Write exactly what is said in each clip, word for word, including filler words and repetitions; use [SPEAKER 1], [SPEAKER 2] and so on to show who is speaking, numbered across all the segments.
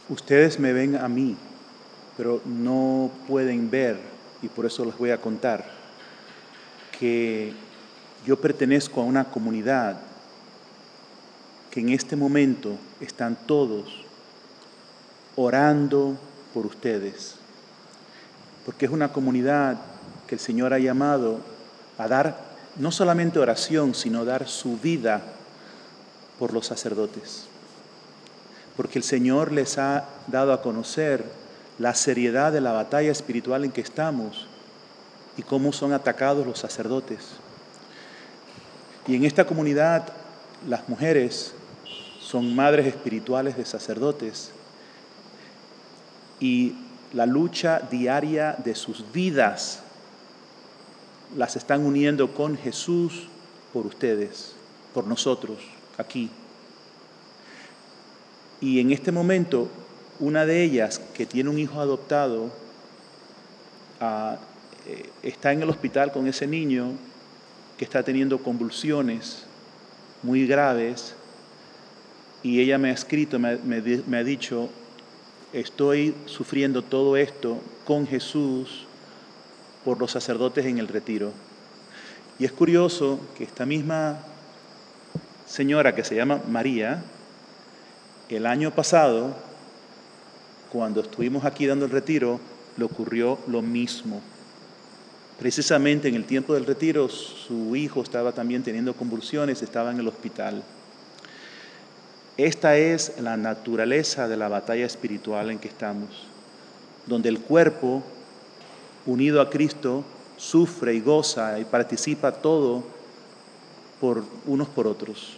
[SPEAKER 1] Ustedes me ven a mí, pero no pueden ver, y por eso les voy a contar, que yo pertenezco a una comunidad que en este momento están todos orando por ustedes, porque es una comunidad que el Señor ha llamado a dar no solamente oración, sino dar su vida por los sacerdotes, porque el Señor les ha dado a conocer la seriedad de la batalla espiritual en que estamos y cómo son atacados los sacerdotes. Y en esta comunidad las mujeres son madres espirituales de sacerdotes y la lucha diaria de sus vidas las están uniendo con Jesús por ustedes, por nosotros, aquí. Y en este momento, una de ellas, que tiene un hijo adoptado, uh, eh, está en el hospital con ese niño que está teniendo convulsiones muy graves, y ella me ha escrito, me, me, me ha dicho, estoy sufriendo todo esto con Jesús por los sacerdotes en el retiro. Y es curioso que esta misma señora que se llama María, el año pasado, cuando estuvimos aquí dando el retiro, le ocurrió lo mismo. Precisamente en el tiempo del retiro, su hijo estaba también teniendo convulsiones, estaba en el hospital. Esta es la naturaleza de la batalla espiritual en que estamos, donde el cuerpo, unido a Cristo, sufre y goza y participa todo por unos por otros.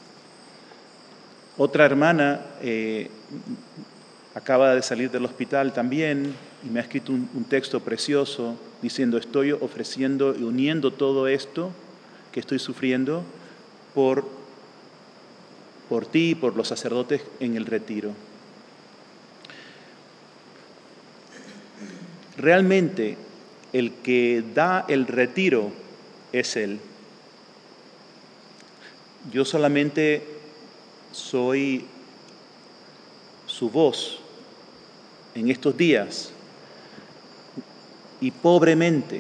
[SPEAKER 1] Otra hermana eh, acaba de salir del hospital también y me ha escrito un, un texto precioso diciendo, estoy ofreciendo y uniendo todo esto que estoy sufriendo por, por ti y por los sacerdotes en el retiro. Realmente el que da el retiro es Él. Yo solamente soy su voz en estos días y pobremente,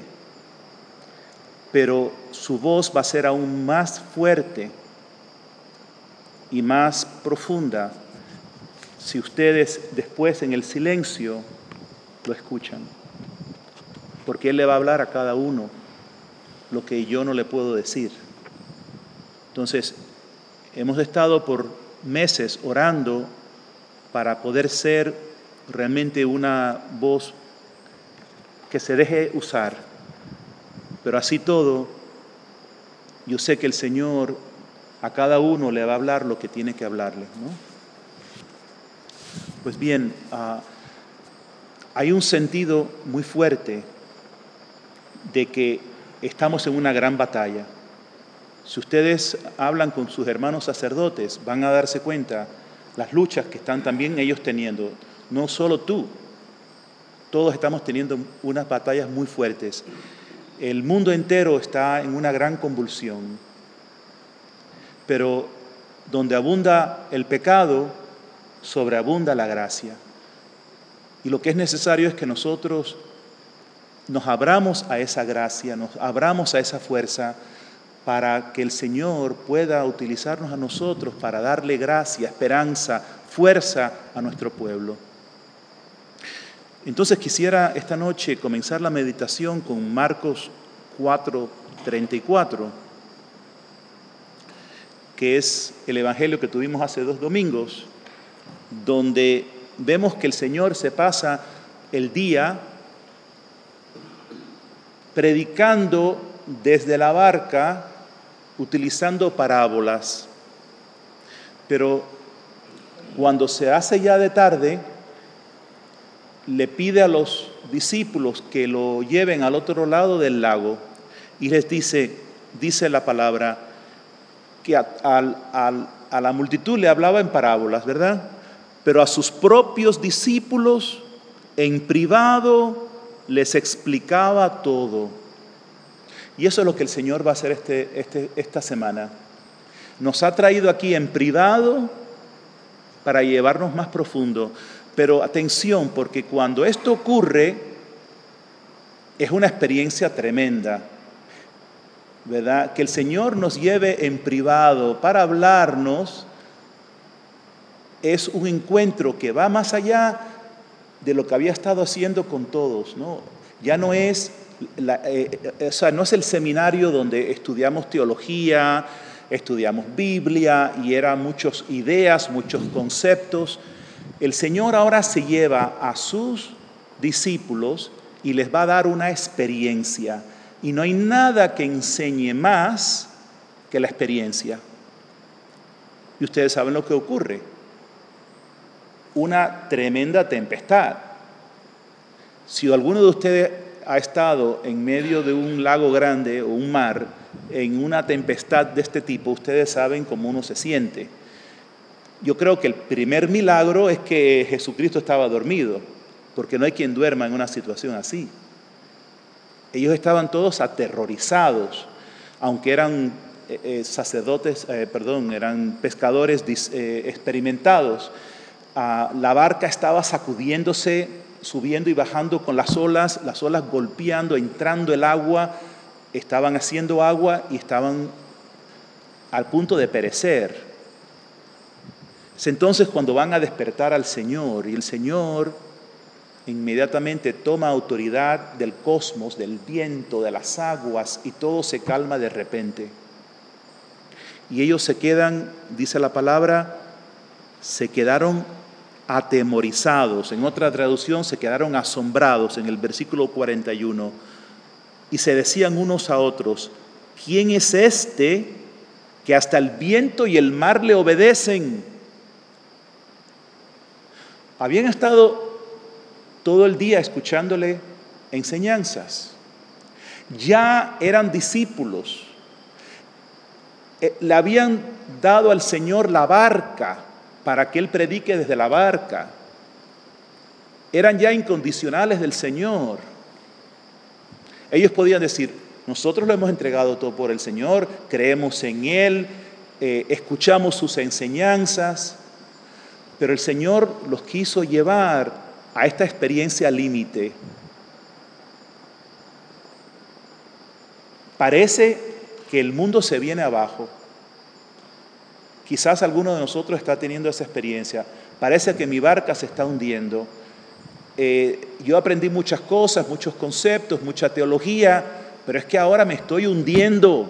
[SPEAKER 1] pero su voz va a ser aún más fuerte y más profunda si ustedes después en el silencio lo escuchan, porque Él le va a hablar a cada uno lo que yo no le puedo decir. Entonces, hemos estado por meses orando para poder ser realmente una voz que se deje usar. Pero así todo, yo sé que el Señor a cada uno le va a hablar lo que tiene que hablarle, ¿no? Pues bien, uh, hay un sentido muy fuerte de que estamos en una gran batalla. Si ustedes hablan con sus hermanos sacerdotes, van a darse cuenta las luchas que están también ellos teniendo. No solo tú, todos estamos teniendo unas batallas muy fuertes. El mundo entero está en una gran convulsión. Pero donde abunda el pecado, sobreabunda la gracia. Y lo que es necesario es que nosotros nos abramos a esa gracia, nos abramos a esa fuerza, para que el Señor pueda utilizarnos a nosotros para darle gracia, esperanza, fuerza a nuestro pueblo. Entonces quisiera esta noche comenzar la meditación con Marcos cuatro, treinta y cuatro, que es el evangelio que tuvimos hace dos domingos, donde vemos que el Señor se pasa el día predicando desde la barca, utilizando parábolas. Pero cuando se hace ya de tarde, le pide a los discípulos que lo lleven al otro lado del lago y les dice, dice la palabra, que a, a, a, a la multitud le hablaba en parábolas, ¿verdad? Pero a sus propios discípulos en privado les explicaba todo. Y eso es lo que el Señor va a hacer este, este, esta semana. Nos ha traído aquí en privado para llevarnos más profundo. Pero atención, porque cuando esto ocurre, es una experiencia tremenda, ¿verdad? Que el Señor nos lleve en privado para hablarnos es un encuentro que va más allá de lo que había estado haciendo con todos, ¿no? Ya no es, la, eh, o sea, no es el seminario donde estudiamos teología, estudiamos Biblia y eran muchas ideas, muchos conceptos. El Señor ahora se lleva a sus discípulos y les va a dar una experiencia. Y no hay nada que enseñe más que la experiencia. Y ustedes saben lo que ocurre. Una tremenda tempestad. Si alguno de ustedes ha estado en medio de un lago grande o un mar, en una tempestad de este tipo, ustedes saben cómo uno se siente. Yo creo que el primer milagro es que Jesucristo estaba dormido, porque no hay quien duerma en una situación así. Ellos estaban todos aterrorizados, aunque eran eh, sacerdotes, eh, perdón, eran pescadores eh, experimentados. Ah, la barca estaba sacudiéndose, subiendo y bajando con las olas, las olas golpeando, entrando el agua, estaban haciendo agua y estaban al punto de perecer. Es entonces cuando van a despertar al Señor, y el Señor inmediatamente toma autoridad del cosmos, del viento, de las aguas, y todo se calma de repente. Y ellos se quedan, dice la palabra, se quedaron atemorizados. En otra traducción, se quedaron asombrados en el versículo cuarenta y uno. Y se decían unos a otros, ¿quién es este que hasta el viento y el mar le obedecen? Habían estado todo el día escuchándole enseñanzas. Ya eran discípulos. Le habían dado al Señor la barca para que Él predique desde la barca. Eran ya incondicionales del Señor. Ellos podían decir, nosotros lo hemos entregado todo por el Señor, creemos en Él, eh, escuchamos sus enseñanzas, pero el Señor los quiso llevar a esta experiencia límite. Parece que el mundo se viene abajo. Quizás alguno de nosotros está teniendo esa experiencia. Parece que mi barca se está hundiendo. Eh, yo aprendí muchas cosas, muchos conceptos, mucha teología, pero es que ahora me estoy hundiendo.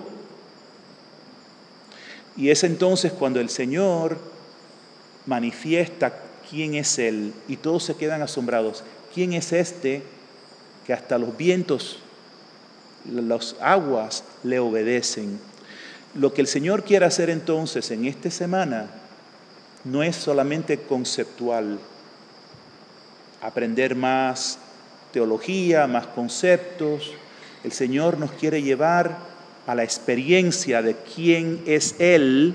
[SPEAKER 1] Y es entonces cuando el Señor manifiesta quién es Él y todos se quedan asombrados. ¿Quién es este que hasta los vientos, las aguas le obedecen? Lo que el Señor quiere hacer entonces en esta semana no es solamente conceptual, aprender más teología, más conceptos. El Señor nos quiere llevar a la experiencia de quién es Él,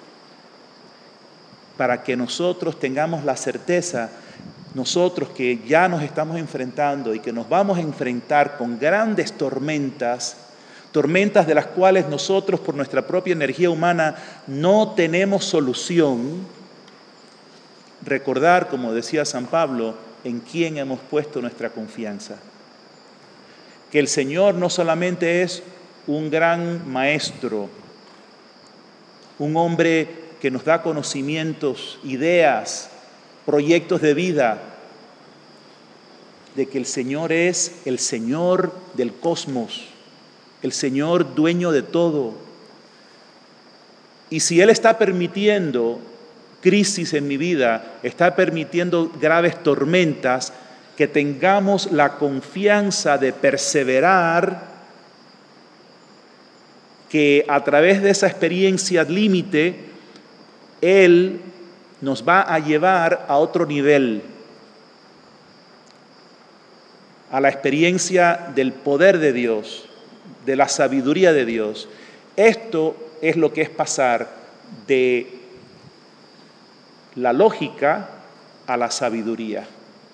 [SPEAKER 1] para que nosotros tengamos la certeza, nosotros que ya nos estamos enfrentando y que nos vamos a enfrentar con grandes tormentas, tormentas de las cuales nosotros por nuestra propia energía humana no tenemos solución, recordar, como decía San Pablo, en quién hemos puesto nuestra confianza. Que el Señor no solamente es un gran maestro, un hombre que nos da conocimientos, ideas, proyectos de vida, de que el Señor es el Señor del cosmos, el Señor dueño de todo. Y si Él está permitiendo crisis en mi vida, está permitiendo graves tormentas, que tengamos la confianza de perseverar, que a través de esa experiencia límite, Él nos va a llevar a otro nivel, a la experiencia del poder de Dios, de la sabiduría de Dios. Esto es lo que es pasar de la lógica a la sabiduría.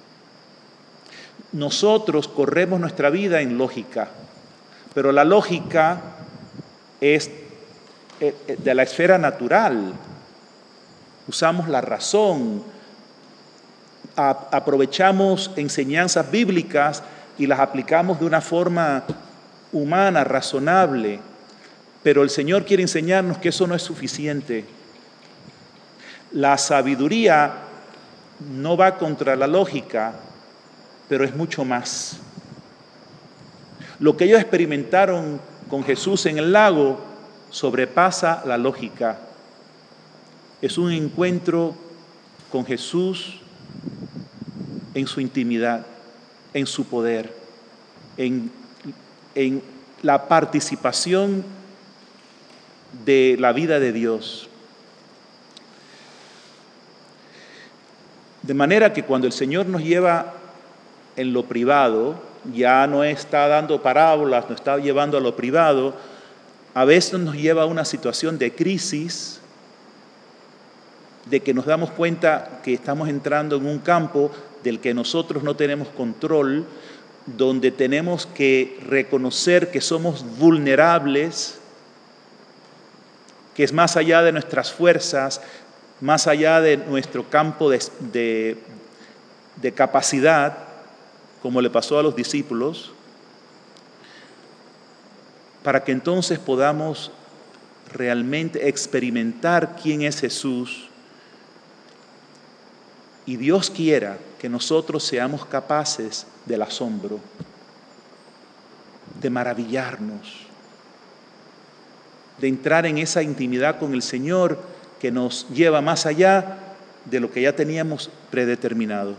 [SPEAKER 1] Nosotros corremos nuestra vida en lógica, pero la lógica es de la esfera natural. Usamos la razón, a- aprovechamos enseñanzas bíblicas y las aplicamos de una forma humana, razonable, pero el Señor quiere enseñarnos que eso no es suficiente. La sabiduría no va contra la lógica, pero es mucho más. Lo que ellos experimentaron con Jesús en el lago sobrepasa la lógica. Es un encuentro con Jesús en su intimidad, en su poder, en, en la participación de la vida de Dios. De manera que cuando el Señor nos lleva en lo privado, ya no está dando parábolas, nos está llevando a lo privado, a veces nos lleva a una situación de crisis, de que nos damos cuenta que estamos entrando en un campo del que nosotros no tenemos control, donde tenemos que reconocer que somos vulnerables, que es más allá de nuestras fuerzas, más allá de nuestro campo de, de, de capacidad, como le pasó a los discípulos, para que entonces podamos realmente experimentar quién es Jesús. Y Dios quiera que nosotros seamos capaces del asombro, de maravillarnos, de entrar en esa intimidad con el Señor que nos lleva más allá de lo que ya teníamos predeterminado.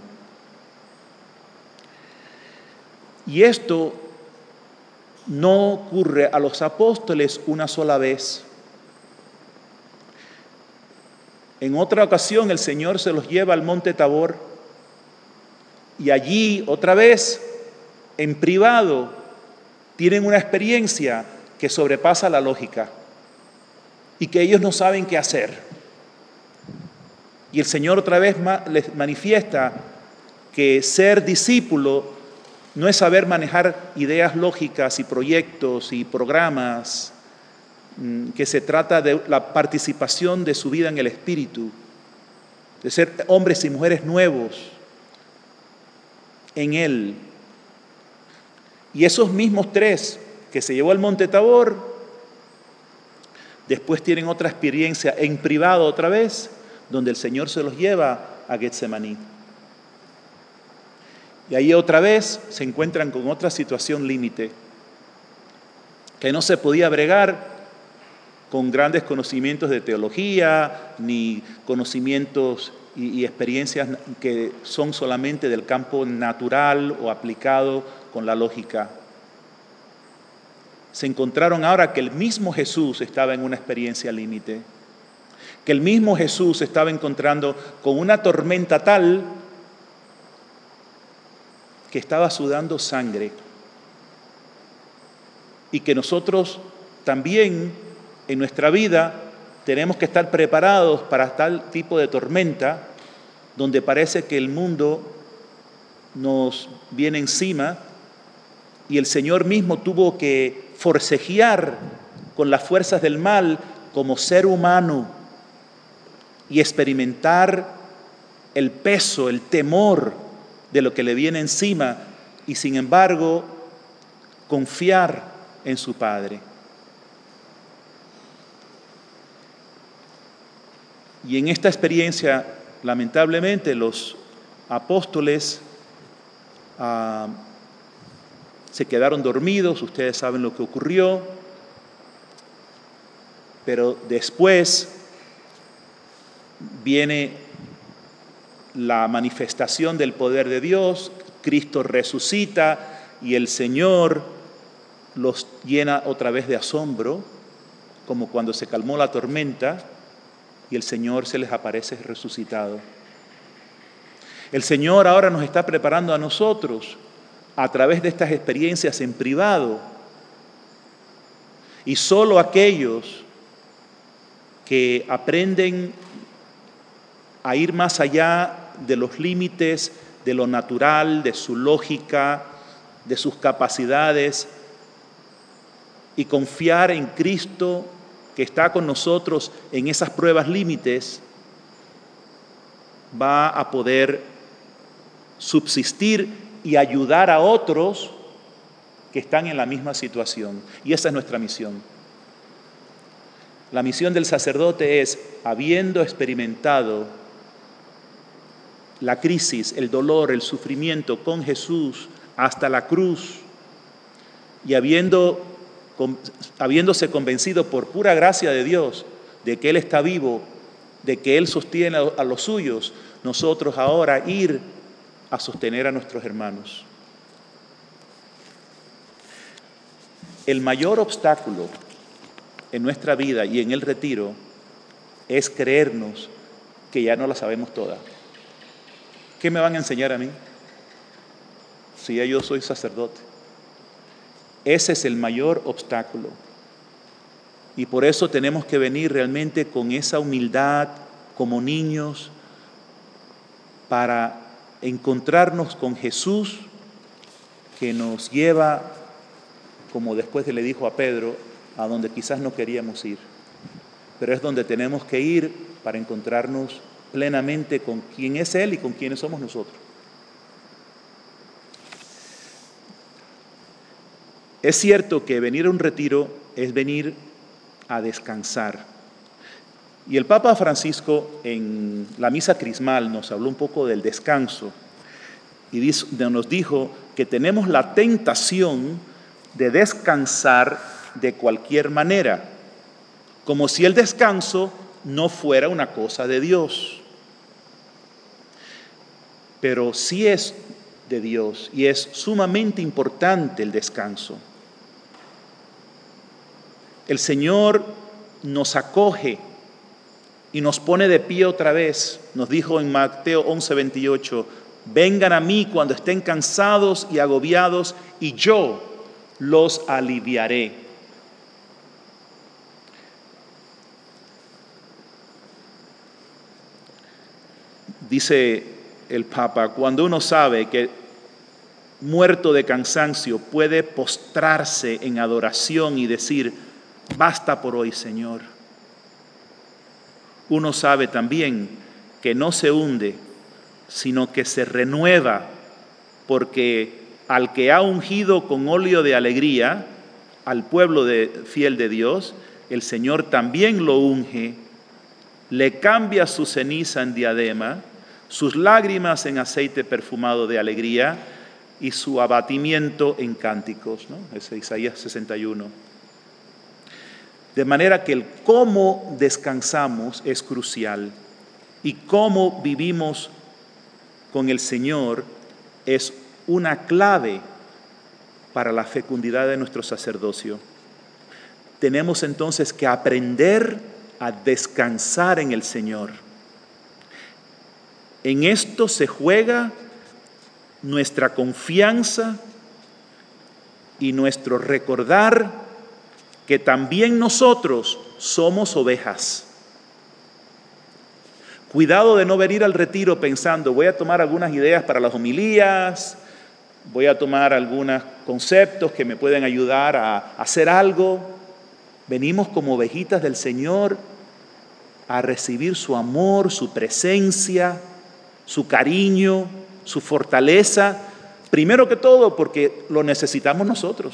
[SPEAKER 1] Y esto no ocurre a los apóstoles una sola vez. En otra ocasión el Señor se los lleva al monte Tabor y allí otra vez, en privado, tienen una experiencia que sobrepasa la lógica y que ellos no saben qué hacer. Y el Señor otra vez les manifiesta que ser discípulo no es saber manejar ideas lógicas y proyectos y programas, que se trata de la participación de su vida en el Espíritu, de ser hombres y mujeres nuevos en Él. Y esos mismos tres que se llevó al monte Tabor, después tienen otra experiencia en privado otra vez, donde el Señor se los lleva a Getsemaní. Y ahí otra vez se encuentran con otra situación límite, que no se podía bregar con grandes conocimientos de teología, ni conocimientos y, y experiencias que son solamente del campo natural o aplicado con la lógica. Se encontraron ahora que el mismo Jesús estaba en una experiencia límite, que el mismo Jesús estaba encontrando con una tormenta tal que estaba sudando sangre, y que nosotros también en nuestra vida tenemos que estar preparados para tal tipo de tormenta, donde parece que el mundo nos viene encima y el Señor mismo tuvo que forcejear con las fuerzas del mal como ser humano y experimentar el peso, el temor de lo que le viene encima, y sin embargo confiar en su Padre. Y en esta experiencia, lamentablemente, los apóstoles uh, se quedaron dormidos. Ustedes saben lo que ocurrió, pero después viene la manifestación del poder de Dios. Cristo resucita y el Señor los llena otra vez de asombro, como cuando se calmó la tormenta y el Señor se les aparece resucitado. El Señor ahora nos está preparando a nosotros a través de estas experiencias en privado, y solo aquellos que aprenden a ir más allá de los límites de lo natural, de su lógica, de sus capacidades, y confiar en Cristo que está con nosotros en esas pruebas límites, va a poder subsistir y ayudar a otros que están en la misma situación. Y esa es nuestra misión. La misión del sacerdote es, habiendo experimentado la crisis, el dolor, el sufrimiento con Jesús hasta la cruz, y habiendo, habiéndose convencido por pura gracia de Dios de que Él está vivo, de que Él sostiene a los suyos, nosotros ahora ir a sostener a nuestros hermanos. El mayor obstáculo en nuestra vida y en el retiro es creernos que ya no la sabemos toda. ¿Qué me van a enseñar a mí si ya yo soy sacerdote? Ese es el mayor obstáculo. Y por eso tenemos que venir realmente con esa humildad como niños para encontrarnos con Jesús, que nos lleva, como después le dijo a Pedro, a donde quizás no queríamos ir. Pero es donde tenemos que ir para encontrarnos plenamente con quién es Él y con quiénes somos nosotros. Es cierto que venir a un retiro es venir a descansar. Y el Papa Francisco en la misa crismal nos habló un poco del descanso y nos dijo que tenemos la tentación de descansar de cualquier manera, como si el descanso no fuera una cosa de Dios. Pero sí es de Dios y es sumamente importante el descanso. El Señor nos acoge y nos pone de pie otra vez. Nos dijo en Mateo once veintiocho, vengan a mí cuando estén cansados y agobiados y yo los aliviaré. Dice el Papa, cuando uno sabe que muerto de cansancio puede postrarse en adoración y decir, basta por hoy, Señor. Uno sabe también que no se hunde, sino que se renueva, porque al que ha ungido con óleo de alegría, al pueblo de, fiel de Dios, el Señor también lo unge, le cambia su ceniza en diadema, sus lágrimas en aceite perfumado de alegría y su abatimiento en cánticos, ¿no? Es Isaías sesenta y uno. De manera que el cómo descansamos es crucial y cómo vivimos con el Señor es una clave para la fecundidad de nuestro sacerdocio. Tenemos entonces que aprender a descansar en el Señor. En esto se juega nuestra confianza y nuestro recordar que también nosotros somos ovejas. Cuidado de no venir al retiro pensando, voy a tomar algunas ideas para las homilías, voy a tomar algunos conceptos que me pueden ayudar a hacer algo. Venimos como ovejitas del Señor a recibir su amor, su presencia, su cariño, su fortaleza, primero que todo porque lo necesitamos nosotros.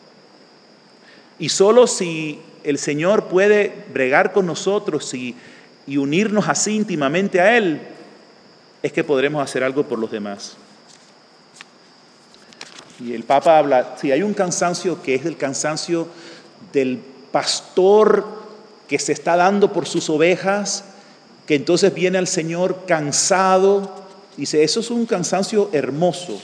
[SPEAKER 1] Y solo si el Señor puede bregar con nosotros y, y unirnos así íntimamente a Él, es que podremos hacer algo por los demás. Y el Papa habla, si hay un cansancio que es el cansancio del pastor que se está dando por sus ovejas, que entonces viene al Señor cansado, dice, eso es un cansancio hermoso.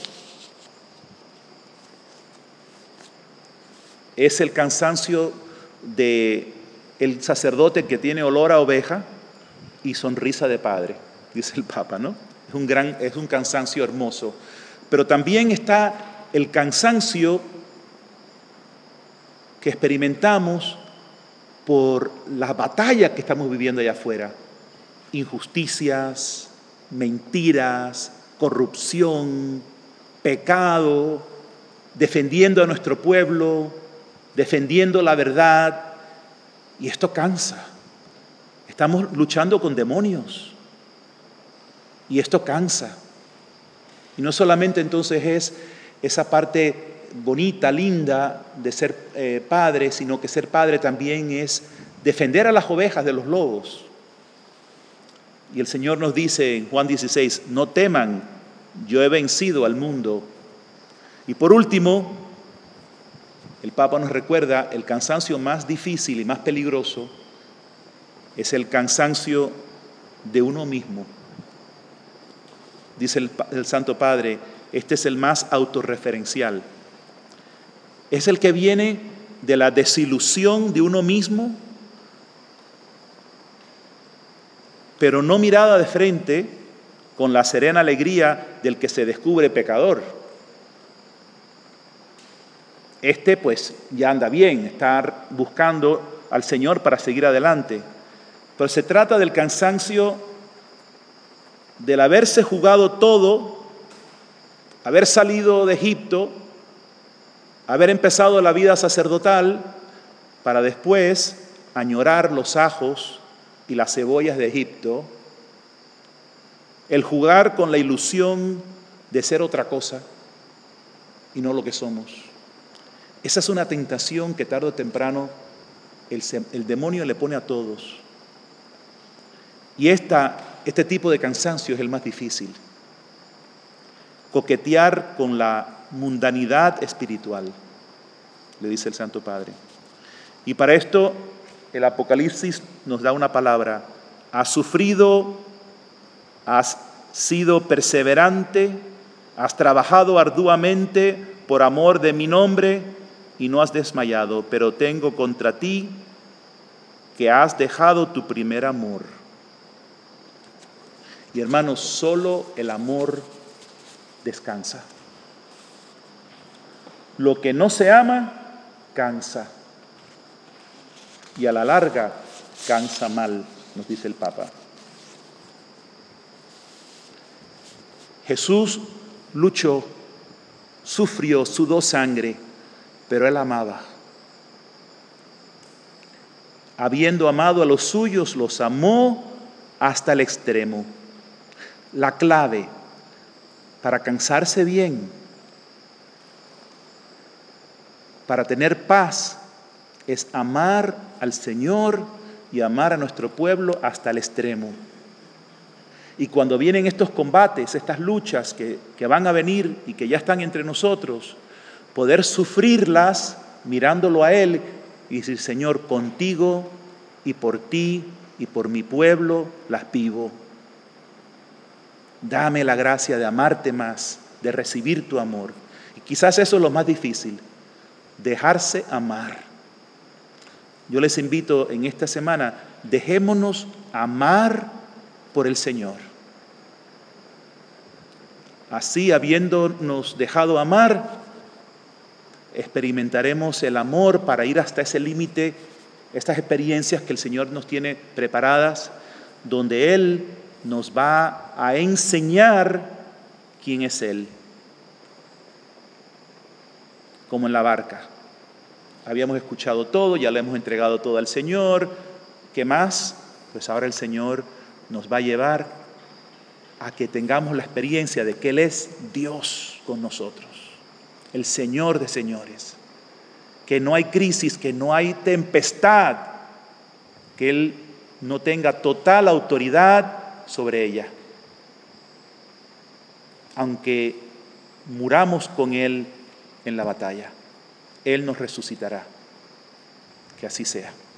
[SPEAKER 1] Es el cansancio de el sacerdote que tiene olor a oveja y sonrisa de padre, dice el Papa, ¿no? Es un gran, es un cansancio hermoso. Pero también está el cansancio que experimentamos por la batalla que estamos viviendo allá afuera. Injusticias, mentiras, corrupción, pecado, defendiendo a nuestro pueblo, defendiendo la verdad, y esto cansa. Estamos luchando con demonios, y esto cansa. Y no solamente entonces es esa parte bonita, linda de ser eh, padre, sino que ser padre también es defender a las ovejas de los lobos. Y el Señor nos dice en Juan dieciséis, no teman, yo he vencido al mundo. Y por último, el Papa nos recuerda, el cansancio más difícil y más peligroso es el cansancio de uno mismo. Dice el, el Santo Padre, este es el más autorreferencial. Es el que viene de la desilusión de uno mismo, pero no mirada de frente con la serena alegría del que se descubre pecador. Este pues ya anda bien, está buscando al Señor para seguir adelante. Pero se trata del cansancio del haberse jugado todo, haber salido de Egipto, haber empezado la vida sacerdotal para después añorar los ajos y las cebollas de Egipto, el jugar con la ilusión de ser otra cosa y no lo que somos. Esa es una tentación que tarde o temprano el, el demonio le pone a todos. Y esta, este tipo de cansancio es el más difícil. Coquetear con la mundanidad espiritual, le dice el Santo Padre. Y para esto el Apocalipsis nos da una palabra: has sufrido, has sido perseverante, has trabajado arduamente por amor de mi nombre y no has desmayado, pero tengo contra ti que has dejado tu primer amor. Y hermanos, solo el amor descansa. Lo que no se ama, cansa. Y a la larga, cansa mal, nos dice el Papa. Jesús luchó, sufrió, sudó sangre, pero Él amaba. Habiendo amado a los suyos, los amó hasta el extremo. La clave para cansarse bien, para tener paz, es amar al Señor y amar a nuestro pueblo hasta el extremo. Y cuando vienen estos combates, estas luchas que, que van a venir y que ya están entre nosotros, poder sufrirlas mirándolo a Él y decir: Señor, contigo y por ti y por mi pueblo las vivo. Dame la gracia de amarte más, de recibir tu amor. Y quizás eso es lo más difícil, dejarse amar. Yo les invito en esta semana, dejémonos amar por el Señor. Así, habiéndonos dejado amar, experimentaremos el amor para ir hasta ese límite, estas experiencias que el Señor nos tiene preparadas, donde Él nos va a enseñar quién es Él. Como en la barca. Habíamos escuchado todo, ya le hemos entregado todo al Señor. ¿Qué más? Pues ahora el Señor nos va a llevar a que tengamos la experiencia de que Él es Dios con nosotros, el Señor de señores, que no hay crisis, que no hay tempestad, que Él no tenga total autoridad sobre ella. Aunque muramos con Él en la batalla, Él nos resucitará. Que así sea.